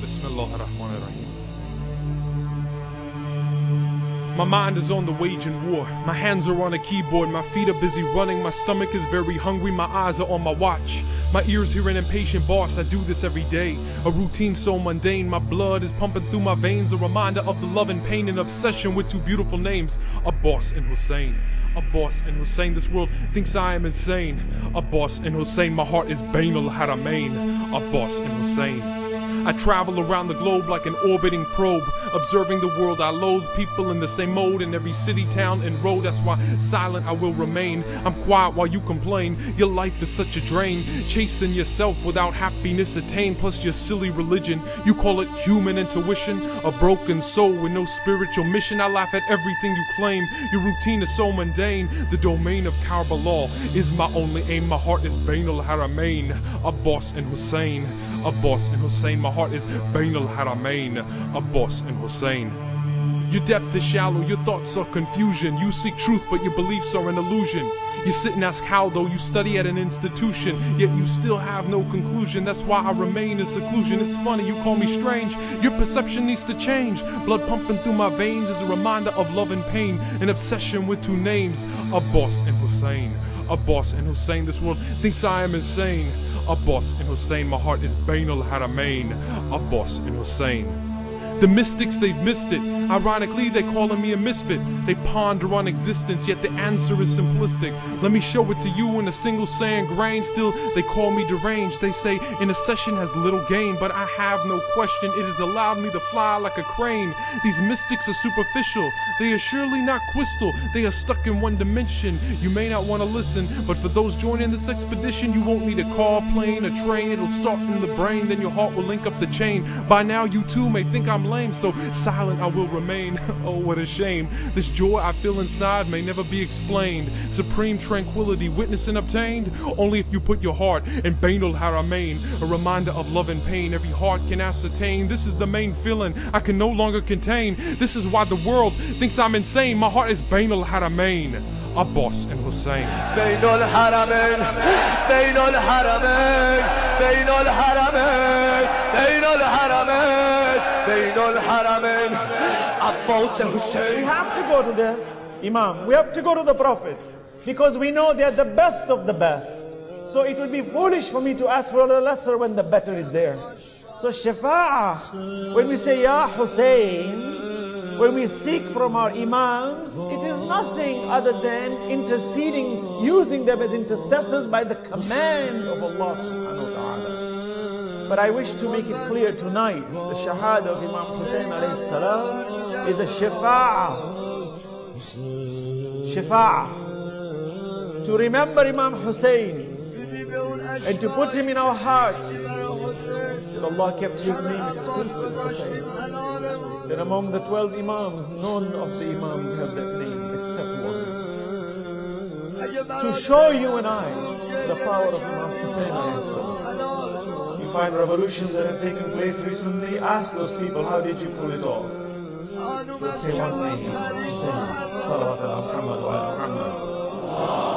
Bismillah ar-Rahman ar-Rahim. My mind is on the waging war. My hands are on a keyboard. My feet are busy running. My stomach is very hungry. My eyes are on my watch. My ears hear an impatient boss. I do this every day. A routine so mundane. My blood is pumping through my veins. A reminder of the love and pain and obsession with two beautiful names. Abbas and Hussein. Abbas and Hussein. This world thinks I am insane. Abbas and Hussein. My heart is Bain al-Haramain. Abbas and Hussein. I travel around the globe like an orbiting probe, observing the world I loathe, people in the same mode in every city, town, and road. That's why silent I will remain. I'm quiet while you complain. Your life is such a drain, chasing yourself without happiness attained, plus your silly religion. You call it human intuition, a broken soul with no spiritual mission. I laugh at everything you claim. Your routine is so mundane. The domain of Karbala is my only aim. My heart is Bain al-Haramain. Abbas and Hussein. Abbas and Hussein. My heart is Bain al-Haramain. Abbas and Hussein. Your depth is shallow, your thoughts are confusion. You seek truth, but your beliefs are an illusion. You sit and ask how, though you study at an institution, yet you still have no conclusion. That's why I remain in seclusion. It's funny, you call me strange. Your perception needs to change. Blood pumping through my veins is a reminder of love and pain. An obsession with two names, Abbas and Hussein. Abbas and Hussein. This world thinks I am insane. Abbas and Hussein. My heart is Bain al-Haramain. Abbas and Hussein. The mystics, they've missed it. Ironically, they're calling me a misfit. They ponder on existence, yet the answer is simplistic. Let me show it to you in a single sand grain. Still, they call me deranged. They say intercession has little gain, but I have no question. It has allowed me to fly like a crane. These mystics are superficial. They are surely not crystal. They are stuck in one dimension. You may not want to listen, but for those joining this expedition, you won't need a car, plane, a train. It'll start in the brain, then your heart will link up the chain. By now, you too may think I'm lame, so silent I will remain. Oh, what a shame. This joy I feel inside may never be explained. Supreme tranquility witnessed and obtained only if you put your heart in Bain al-Haramain. A reminder of love and pain every heart can ascertain. This is the main feeling I can no longer contain. This is why the world thinks I'm insane. My heart is Bain al-Haramain. Abbas and Hussein. Bain al-Haramain, Bain al-Haramain, Bain al-Haramain, Bain al-Haramain, Bain al-Haramain, Abbas and Hussein. We have to go to the Imam. We have to go to the Prophet, because we know they are the best of the best. So it would be foolish for me to ask for the lesser when the better is there. So Shafa'ah, when we say Ya Hussein, when we seek from our Imams, it is nothing other than interceding, using them as intercessors by the command of Allah subhanahu wa ta'ala. But I wish to make it clear tonight, the Shahada of Imam Hussein alayhi salam is a Shafa'ah. Shafa'ah. To remember Imam Hussein and to put him in our hearts. That Allah kept his name exclusive, Hussein. That among the 12 Imams, none of the Imams have that name except one. To show you and I the power of Imam Hussein alayhi salam. You find revolutions that have taken place recently, ask those people, how did you pull it off? They'll say one name, Hussein, Salawat ala Muhammad wa ala Muhammad.